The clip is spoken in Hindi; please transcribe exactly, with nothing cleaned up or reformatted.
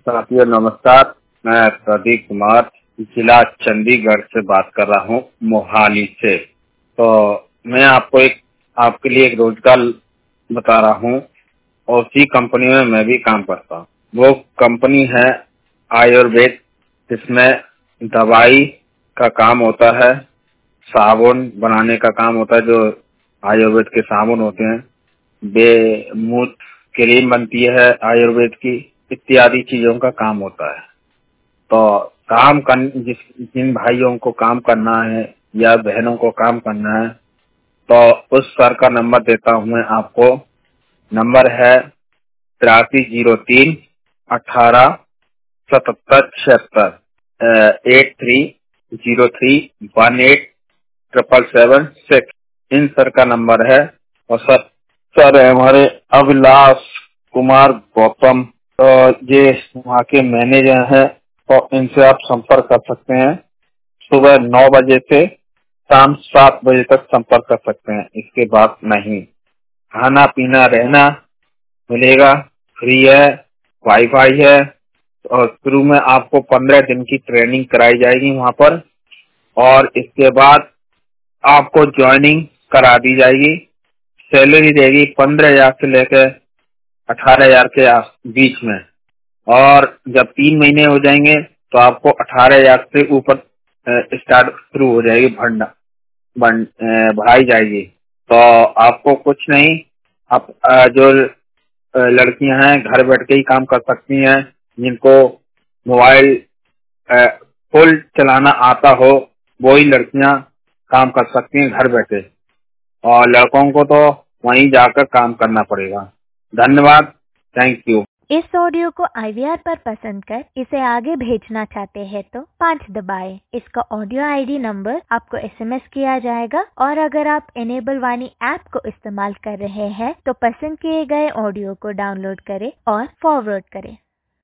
साथियों नमस्कार। मैं प्रदीप कुमार जिला चंडीगढ़ से बात कर रहा हूँ, मोहाली से। तो मैं आपको एक आपके लिए एक रोजगार बता रहा हूँ और उसी कंपनी में मैं भी काम करता हूँ। वो कंपनी है आयुर्वेद, जिसमें दवाई का काम होता है, साबुन बनाने का काम होता है, जो आयुर्वेद के साबुन होते हैं, बेमूत क्रीम बनती है आयुर्वेद की, इत्यादि चीजों का काम होता है। तो काम कर जिस जिन भाइयों को काम करना है या बहनों को काम करना है, तो उस सर का नंबर देता हूँ मैं आपको। नंबर है तिरासी जीरो तीन अठारह सतहत्तर छिहत्तर eight three zero three one eight triple seven six. इन सर का नंबर है। और सर सर है हमारे अभिलाष कुमार गौतम, तो ये वहाँ के मैनेजर हैं, तो इनसे आप संपर्क कर सकते हैं। सुबह नौ बजे से शाम सात बजे तक संपर्क कर सकते हैं, इसके बाद नहीं। खाना पीना रहना मिलेगा, फ्री है, वाईफाई है। और शुरू में आपको पंद्रह दिन की ट्रेनिंग कराई जाएगी वहाँ पर, और इसके बाद आपको ज्वाइनिंग करा दी जाएगी। सैलरी रहेगी पंद्रह हजार से लेकर अठारह हजार के बीच में, और जब तीन महीने हो जाएंगे तो आपको अठारह हजार से ऊपर स्टार्ट शुरू हो जाएगी, भरना बढ़ाई जाएगी। तो आपको कुछ नहीं, आप जो लड़कियां हैं घर बैठ के ही काम कर सकती हैं, जिनको मोबाइल फुल चलाना आता हो, वो ही लड़कियां काम कर सकती हैं घर बैठे, और लड़कों को तो वहीं जाकर काम करना पड़ेगा। धन्यवाद, थैंक यू। इस ऑडियो को आई वी आर पर पसंद कर इसे आगे भेजना चाहते हैं तो पाँच दबाएं। इसका ऑडियो आई डी नंबर आपको एस एम एस किया जाएगा, और अगर आप इनेबल वाणी ऐप को इस्तेमाल कर रहे हैं तो पसंद किए गए ऑडियो को डाउनलोड करें और फॉरवर्ड करें।